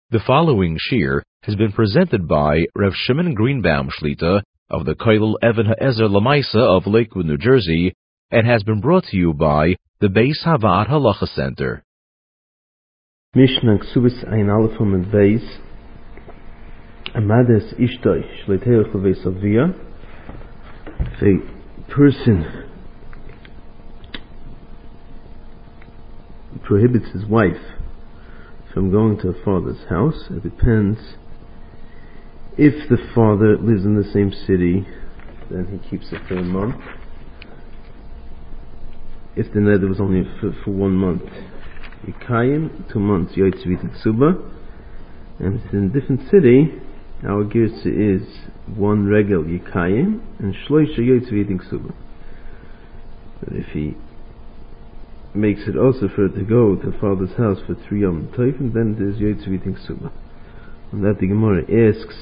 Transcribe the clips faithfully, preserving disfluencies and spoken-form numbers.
The following shir has been presented by Rav Shimon Greenbaum Shlita of the Kollel Even HaEzer Lamaisa of Lakewood, New Jersey, and has been brought to you by the Beis Havad Halacha Center. Mishnah Ksubis Ein Aleph Amud Beis Amades Ishtoi Shleiteach Leveis Avia. If a person prohibits his wife from going to a father's house, it depends. If the father lives in the same city, then he keeps it for a month. If the neder was only for, for one month, Yikayim, two months, Yotzvit and Ksuba. And if it's in a different city, our girsa is one regel Yikayim and Shloisha Yotzvit and Ksuba. But if he makes it also for her to go to father's house for three Yom Tovim, then there's Yotzvit and Ksuba. And that the Gemara asks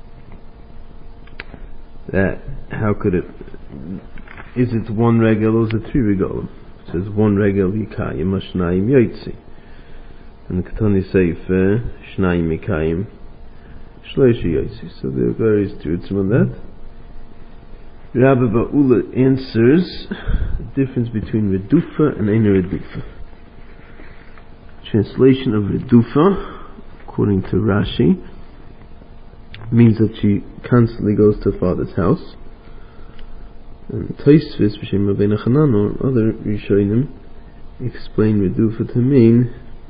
that how could it, is it one regel or is it three regalim? It says one regel Yikayim or Shnayim Yotzi. And the Ketani Sefer Shnayim Yikayim Shloisha Yotzi. So there are various truths on that. Rabbi Ba'ula answers the difference between Redufa and Ein Redufa. Translation of Redufa, according to Rashi, means that she constantly goes to her father's house. And Tosfos, B'Shem Rabbeinu Hanan, or other Rishonim, explain Redufa to mean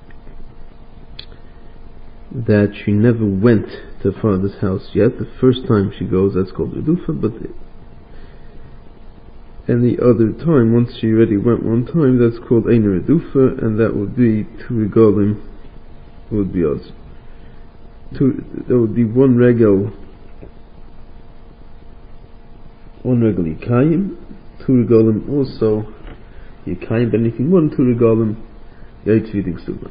that she never went to her father's house yet. The first time she goes, that's called Redufa, but any other time, once she already went one time, that's called Ein Redufa, and that would be two regalim, would be us. Two, that would be one regel, one regel Yikayim, two regalim also Yikayim, but anything more than two regalim, Yotzvit and Ksuba.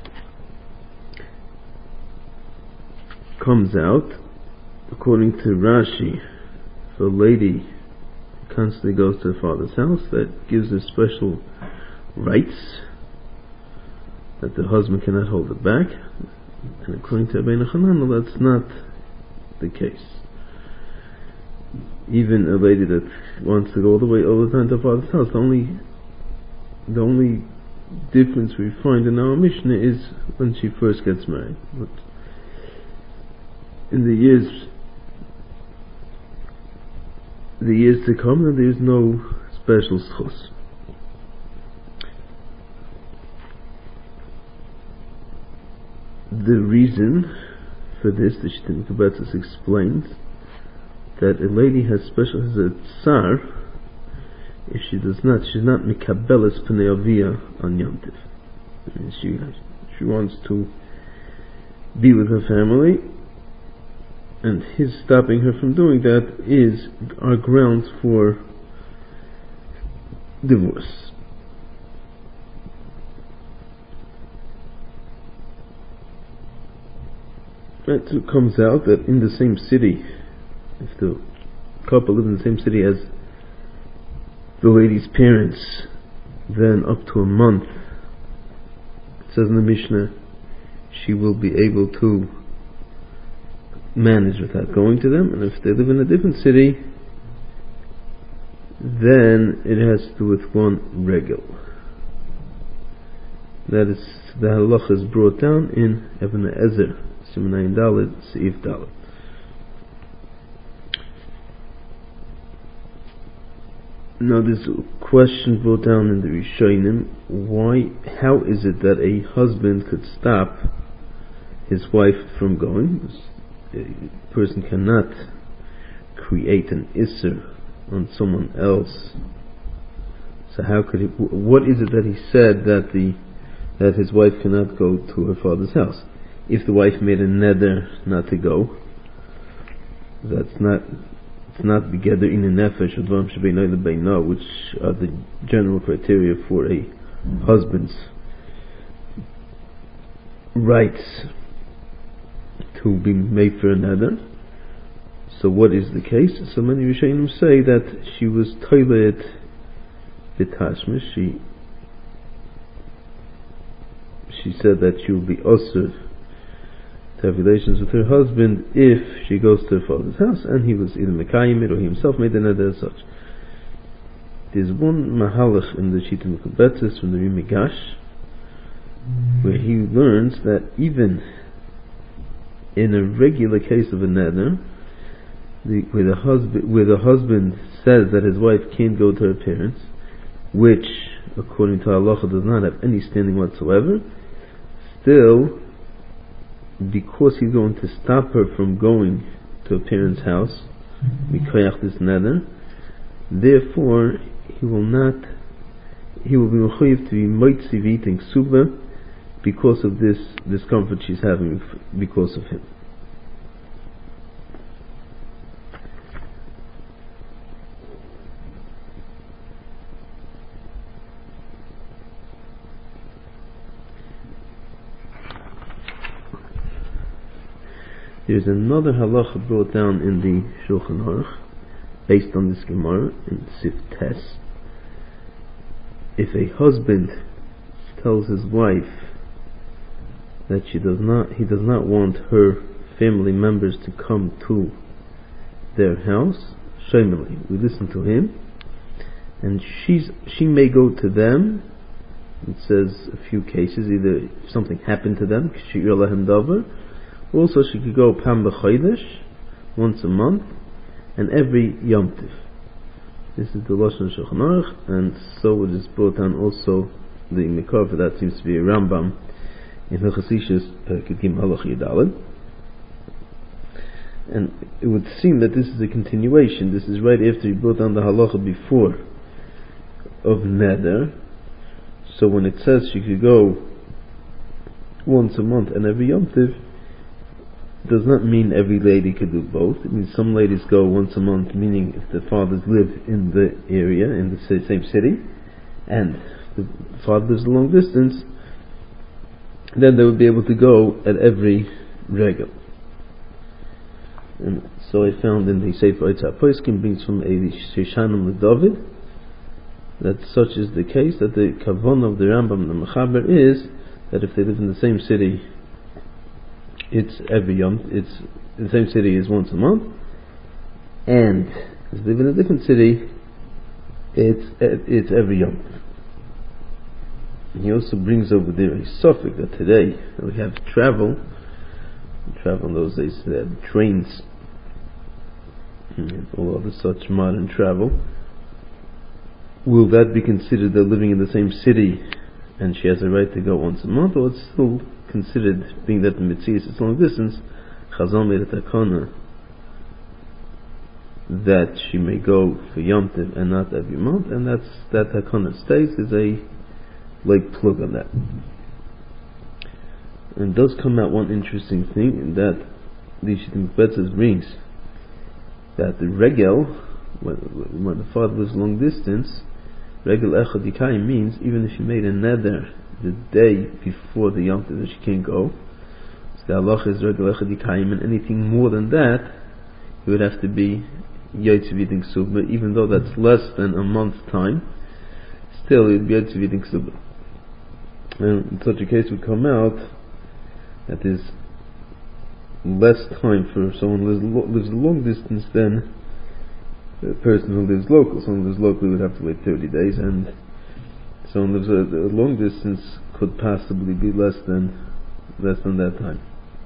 Comes out, according to Rashi, if a lady constantly goes to her father's house, that gives her special rights that the husband cannot hold it back. And according to Rabbeinu Hanan, that's not the case. Even a lady that wants to go all the way all the time to her father's house, the only the only difference we find in our Mishnah is when she first gets married. But in the years the years to come, there is no special schos. The reason for this, the Shittim Kabatzis explains that a lady has special, has a tsar if she does not, she's not mikabeles pnei avia on Yom Tov. I mean, she she wants to be with her family, and his stopping her from doing that is our grounds for divorce. Right, so it comes out that in the same city, if the couple live in the same city as the lady's parents, then up to a month, it says in the Mishnah, she will be able to manage without going to them. And if they live in a different city, then it has to do with one regel. That is, the halacha is brought down in Even HaEzer Siman Ayin Daled Seif Daled. Now there's a question brought down in the Rishonim. Why, how is it that a husband could stop his wife from going? A person cannot create an isser on someone else. So how could he? What is it that he said that the that his wife cannot go to her father's house? If the wife made a neder not to go, that's not it's not begeder in a nefesh advam shebeinoy lebeino, which are the general criteria for a husband's rights to be made for a neder. So what is the case? So many Rishonim say that she was toilet b'tashmish. She she said that she will be osur to have relations with her husband if she goes to her father's house, and he was either Mekayim it or he himself made the neder as such. There's one mahalach in the Shita Mekubetzes from the Rimigash, where he learns that even in a regular case of a neder, the, where the husband where the husband says that his wife can't go to her parents, which according to halacha does not have any standing whatsoever, still, because he's going to stop her from going to her parents' house, mikayach this neder, therefore he will not, he will be mechuyev to be moitzi eating suba because of this discomfort she's having because of him. There's another halacha brought down in the Shulchan Aruch, based on this Gemara in Sif Tes. If a husband tells his wife that she does not, he does not want her family members to come to their house, shemeli, we listen to him, and she's she may go to them. It says a few cases, either if something happened to them, k'shi'ir lahem davar. Also, she could go Pam B'Chodesh, once a month, and every Yom Tiv. This is the Lashon Shulchan Aruch, and so it is brought down also the Mikor for that seems to be a Rambam in Hilchos Ishus Perek Gimel Halach Yudaled. And it would seem that this is a continuation. This is right after he brought down the halacha before of neder. So when it says she could go once a month and every Yom Tiv, does not mean every lady could do both. It means some ladies go once a month, meaning if the fathers live in the area, in the same city, and the father lives a long distance, then they would be able to go at every regel. And so I found in the Sefer Eitzah Poskim brings from a Sheshanim LeDavid that such is the case, that the kavanah of the Rambam, the Mechaber, is that if they live in the same city, it's every yom, it's the same city is once a month, and if they live in a different city, it's it's every yom. And he also brings over there a suffix that today that we have travel, travel in those days they had trains and all other such modern travel. Will that be considered they're living in the same city and she has a right to go once a month, or it's still considered, being that the Metzias is long distance, Chazal made a takana that she may go for Yom Tiv and not every month, and that's that takana stays is a like plug on that. And it does come out one interesting thing, in that the Shita Mekubetzes brings that the regel, when, when the father lives long distance, regel echad yikayim means even if she made a neder the day before the Yom Tov that she can't go, so the halacha is regel echad yikayim, and anything more than that, it would have to be yotzev eating suba, even though that's less than a month's time, still it would be yotzev eating suba. And in such a case would come out that there's less time for someone who lives, lo- lives a long distance than a person who lives local. Someone who lives locally would have to wait thirty days, and someone who lives a, a long distance could possibly be less than less than that time.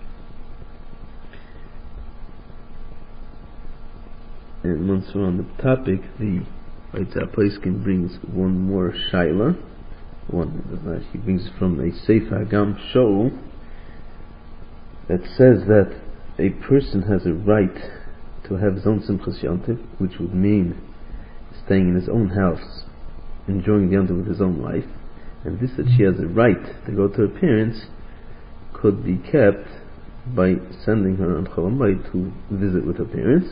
And once we're on the topic, the Eitzah Poskim brings one more shaila. One he brings from a Sefer Hagam Show that says that a person has a right to have his own Simchas Yom Tov, which would mean staying in his own house, enjoying the Yom Tov with his own wife, and this that she has a right to go to her parents could be kept by sending her on Chol Hamoed to visit with her parents.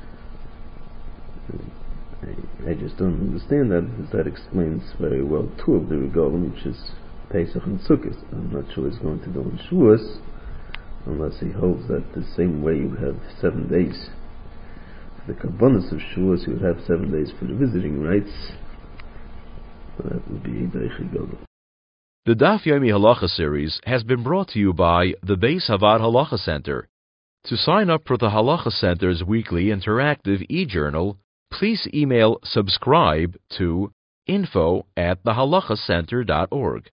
I, I just don't understand that, because that explains very well two of the regalim, which is Pesach and Sukkot. I'm not sure he's going to do in Shavuos, unless he holds that the same way you have seven days for the Kabbanis of Shavuos, you would have seven days for the visiting rights. So that would be a Deichi Gadol. The Daf Yomi Halacha series has been brought to you by the Beis Havad Halacha Center. To sign up for the Halacha Center's weekly interactive e-journal, please email subscribe to info at thehalacha center dot org.